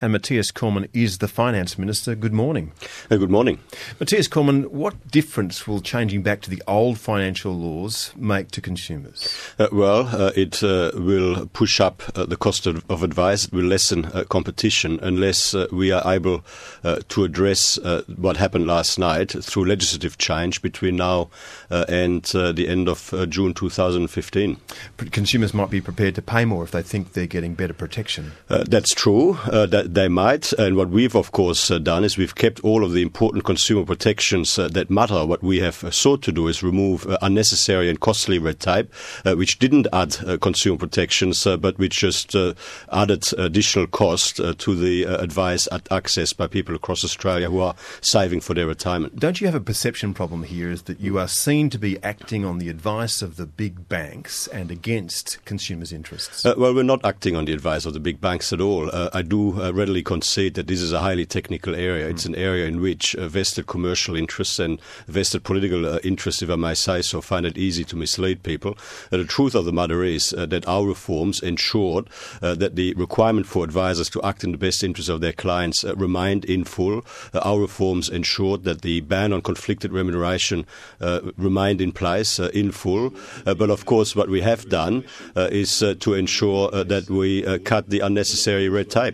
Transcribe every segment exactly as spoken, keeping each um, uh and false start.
And Matthias Cormann is the Finance Minister. Good morning. Uh, good morning. Matthias Cormann, what difference will changing back to the old financial laws make to consumers? Uh, well, uh, it uh, will push up uh, the cost of, of advice. It will lessen uh, competition unless uh, we are able uh, to address uh, what happened last night through legislative change between now uh, and uh, the end of uh, June two thousand fifteen. But consumers might be prepared to pay more if they think they're getting better protection. Uh, that's true. Uh, that they might. And what we've, of course, uh, done is we've kept all of the important consumer protections uh, that matter. What we have uh, sought to do is remove uh, unnecessary and costly red tape, uh, which didn't add uh, consumer protections, uh, but which just uh, added additional cost uh, to the uh, advice accessed by people across Australia who are saving for their retirement. Don't you have a perception problem here, is that you are seen to be acting on the advice of the big banks and against consumers' interests? Uh, well, we're not acting on the advice of the big banks at all. Uh, I do uh, readily concede that this is a highly technical area. It's an area in which uh, vested commercial interests and vested political uh, interests, if I may say so, find it easy to mislead people. Uh, the truth of the matter is uh, that our reforms ensured uh, that the requirement for advisors to act in the best interest of their clients uh, remained in full. Uh, our reforms ensured that the ban on conflicted remuneration uh, remained in place uh, in full. Uh, but of course, what we have done uh, is uh, to ensure uh, that we uh, cut the unnecessary red tape.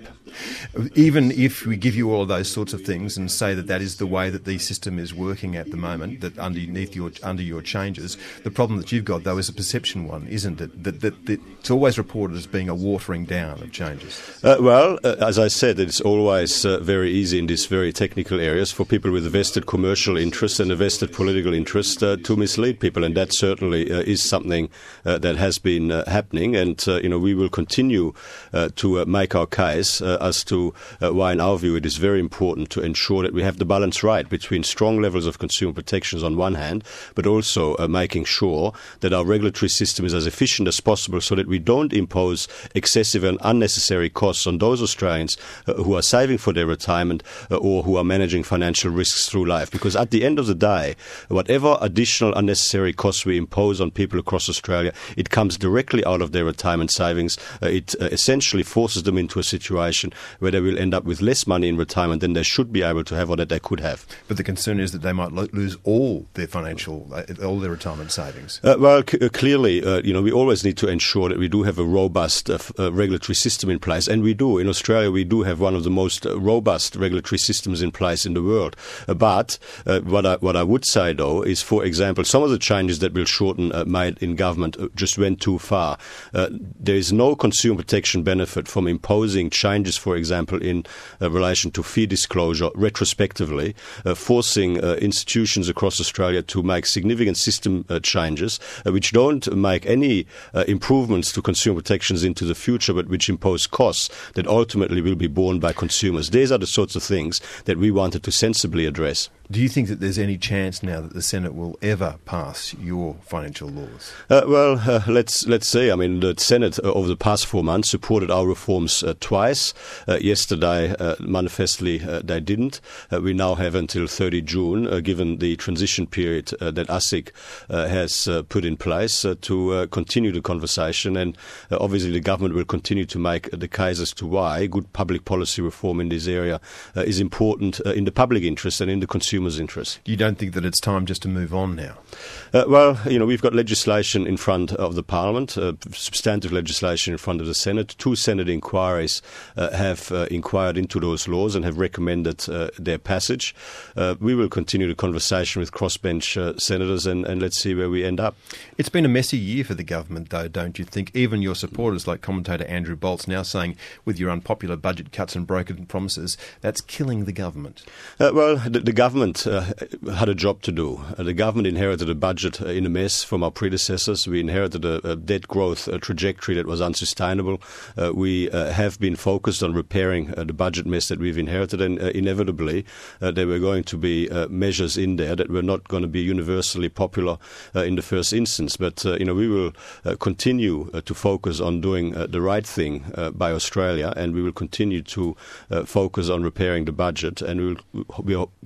Even if we give you all of those sorts of things and say that that is the way that the system is working at the moment, that underneath your under your changes, the problem that you've got, though, is a perception one, isn't it? That, that, that it's always reported as being a watering down of changes. Uh, well, uh, as I said, it's always uh, very easy in these very technical areas for people with a vested commercial interest and a vested political interest uh, to mislead people, and that certainly uh, is something uh, that has been uh, happening. And uh, you know, we will continue uh, to uh, make our case uh, as to uh, why, in our view, it is very important to ensure that we have the balance right between strong levels of consumer protections on one hand, but also uh, making sure that our regulatory system is as efficient as possible so that we don't impose excessive and unnecessary costs on those Australians uh, who are saving for their retirement uh, or who are managing financial risks through life. Because at the end of the day, whatever additional unnecessary costs we impose on people across Australia, it comes directly out of their retirement savings. Uh, it uh, essentially forces them into a situation where they will end up with less money in retirement than they should be able to have or that they could have. But the concern is that they might lo- lose all their financial, uh, all their retirement savings. Uh, well, c- uh, clearly, uh, you know, we always need to ensure that we do have a robust uh, f- uh, regulatory system in place, and we do. In Australia, we do have one of the most uh, robust regulatory systems in place in the world. Uh, but uh, what I what I would say, though, is, for example, some of the changes that Bill Shorten uh, made in government uh, just went too far. Uh, there is no consumer protection benefit from imposing changes, for example, in uh, relation to fee disclosure retrospectively, uh, forcing uh, institutions across Australia to make significant system uh, changes, uh, which don't make any uh, improvements to consumer protections into the future, but which impose costs that ultimately will be borne by consumers. These are the sorts of things that we wanted to sensibly address. Do you think that there's any chance now that the Senate will ever pass your financial laws? Uh, well, uh, let's let's see. I mean, the Senate uh, over the past four months supported our reforms uh, twice. Uh, yesterday, uh, manifestly, uh, they didn't. Uh, we now have until thirty June, uh, given the transition period uh, that ASIC uh, has uh, put in place, uh, to uh, continue the conversation. And uh, obviously, the government will continue to make the case as to why good public policy reform in this area uh, is important uh, in the public interest and in the consumer interest. You don't think that it's time just to move on now? Uh, well, you know, we've got legislation in front of the Parliament, uh, substantive legislation in front of the Senate. Two Senate inquiries uh, have uh, inquired into those laws and have recommended uh, their passage. Uh, we will continue the conversation with crossbench uh, senators and, and let's see where we end up. It's been a messy year for the government, though, don't you think? Even your supporters, like commentator Andrew Bolt's, now saying, with your unpopular budget cuts and broken promises, that's killing the government. Uh, well, the, the government Uh, had a job to do. Uh, the government inherited a budget uh, in a mess from our predecessors. We inherited a, a debt growth uh, trajectory that was unsustainable. Uh, we uh, have been focused on repairing uh, the budget mess that we've inherited, and uh, inevitably uh, there were going to be uh, measures in there that were not going to be universally popular uh, in the first instance. But uh, you know, we will uh, continue uh, to focus on doing uh, the right thing uh, by Australia, and we will continue to uh, focus on repairing the budget, and we will we are quite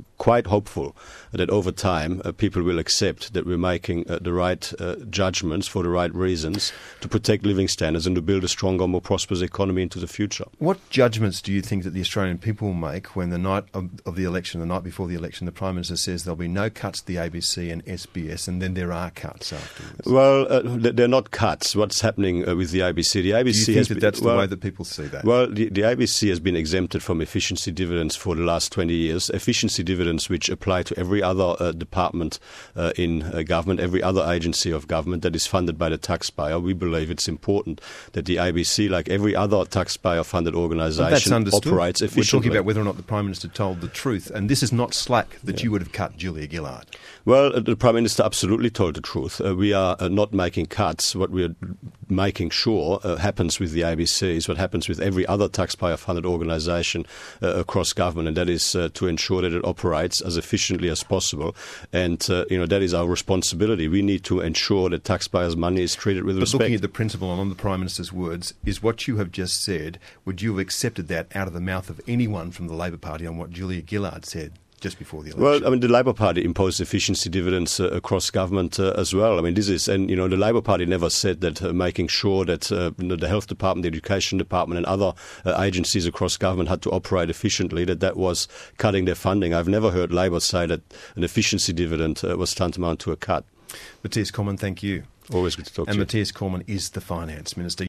hopeful that over time uh, people will accept that we're making uh, the right uh, judgments for the right reasons to protect living standards and to build a stronger, more prosperous economy into the future. What judgments do you think that the Australian people will make when the night of, of the election, the night before the election, the Prime Minister says there'll be no cuts to the A B C and S B S, and then there are cuts afterwards? Well, uh, they're not cuts. What's happening uh, with the A B C? The A B C do you think has that been, that's well, the way that people see that? Well, the, the A B C has been exempted from efficiency dividends for the last twenty years. Efficiency dividends which apply to every other uh, department uh, in uh, government, every other agency of government that is funded by the taxpayer. We believe it's important that the A B C, like every other taxpayer-funded organisation, well, operates efficiently. We're talking about whether or not the Prime Minister told the truth, and this is not slack that yeah. you would have cut Julia Gillard. Well, uh, the Prime Minister absolutely told the truth. Uh, we are uh, not making cuts. What we are making sure uh, happens with the A B C is what happens with every other taxpayer-funded organisation uh, across government, and that is uh, to ensure that it operates as efficiently as possible. And uh, you know that is our responsibility. We need to ensure that taxpayers' money is treated with but respect. Looking at the principle and on the Prime Minister's words, is what you have just said, would you have accepted that out of the mouth of anyone from the Labor Party on what Julia Gillard said just before the election? Well, I mean, the Labor Party imposed efficiency dividends uh, across government uh, as well. I mean, this is, and you know, the Labor Party never said that uh, making sure that uh, you know, the Health Department, the Education Department and other uh, agencies across government had to operate efficiently, that that was cutting their funding. I've never heard Labor say that an efficiency dividend uh, was tantamount to a cut. Matthias Cormann, thank you. Always good to talk and to you. And Matthias Cormann is the Finance Minister.